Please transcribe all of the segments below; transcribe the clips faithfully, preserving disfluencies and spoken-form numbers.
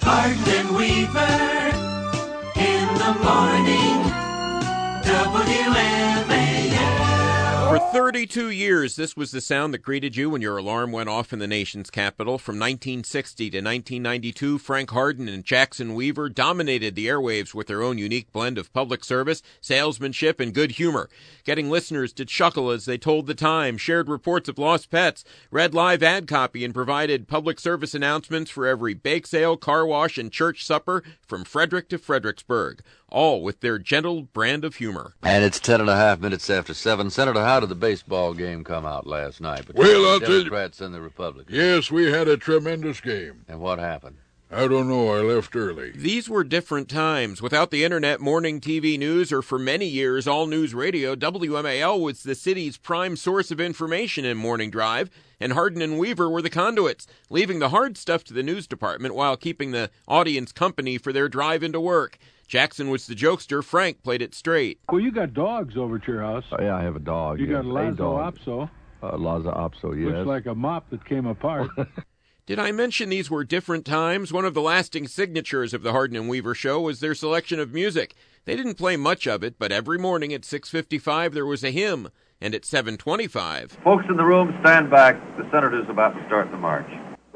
Hardin and Weaver in the morning, W M A L. For thirty-two years, this was the sound that greeted you when your alarm went off in the nation's capital. From nineteen sixty to nineteen ninety-two, Frank Hardin and Jackson Weaver dominated the airwaves with their own unique blend of public service, salesmanship, and good humor, getting listeners to chuckle as they told the time, shared reports of lost pets, read live ad copy, and provided public service announcements for every bake sale, car wash, and church supper from Frederick to Fredericksburg, all with their gentle brand of humor. And it's ten and a half minutes after seven. Senator, how did the baseball game come out last night between Well, I'll the tell you- Democrats and the Republicans? Yes, we had a tremendous game. And what happened? I don't know, I left early. These were different times. Without the internet, morning T V news, or for many years, all news radio, W M A L was the city's prime source of information in Morning Drive, and Hardin and Weaver were the conduits, leaving the hard stuff to the news department while keeping the audience company for their drive into work. Jackson was the jokester. Frank played it straight. Well, you got dogs over at your house. Oh, yeah, I have a dog. You yes, got a Lazo dog. Opso. Uh, Lazo Opso, yes. Looks like a mop that came apart. Did I mention these were different times? One of the lasting signatures of the Hardin and Weaver show was their selection of music. They didn't play much of it, but every morning at six fifty-five there was a hymn, and at seven twenty-five... Folks in the room, stand back. The senator's about to start the march.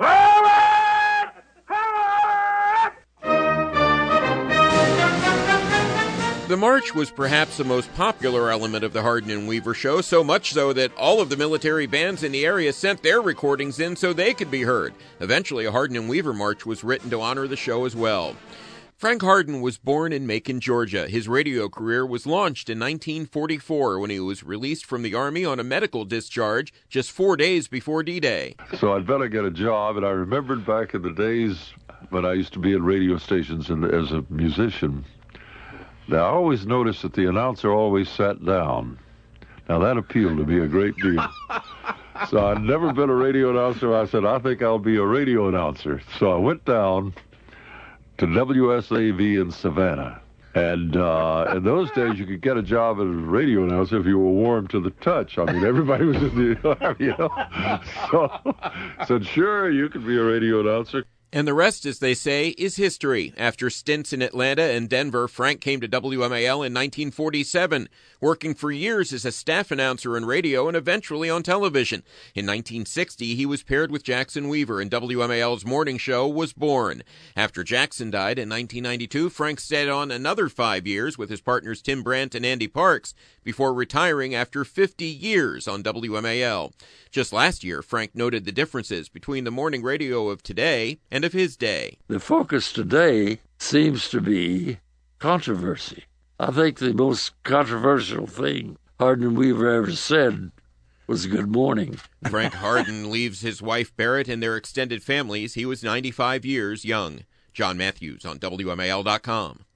The march was perhaps the most popular element of the Hardin and Weaver show, so much so that all of the military bands in the area sent their recordings in so they could be heard. Eventually, a Hardin and Weaver march was written to honor the show as well. Frank Hardin was born in Macon, Georgia. His radio career was launched in nineteen forty-four when he was released from the Army on a medical discharge just four days before D-Day. So I'd better get a job, and I remembered back in the days when I used to be in radio stations and as a musician. Now, I always noticed that the announcer always sat down. Now, that appealed to me a great deal. So I'd never been a radio announcer. I said, I think I'll be a radio announcer. So I went down to W S A V in Savannah. And uh, in those days, you could get a job as a radio announcer if you were warm to the touch. I mean, everybody was in the Army, you know. So I said, sure, you could be a radio announcer. And the rest, as they say, is history. After stints in Atlanta and Denver, Frank came to W M A L in nineteen forty-seven, working for years as a staff announcer in radio and eventually on television. In nineteen sixty, he was paired with Jackson Weaver, and W M A L's morning show was born. After Jackson died in nineteen ninety-two, Frank stayed on another five years with his partners Tim Brandt and Andy Parks before retiring after fifty years on W M A L. Just last year, Frank noted the differences between the morning radio of today and of his day. The focus today seems to be controversy. I think the most controversial thing Hardin and Weaver ever said was good morning. Frank Hardin leaves his wife Barrett and their extended families. He was ninety-five years young. John Matthews on W M A L dot com.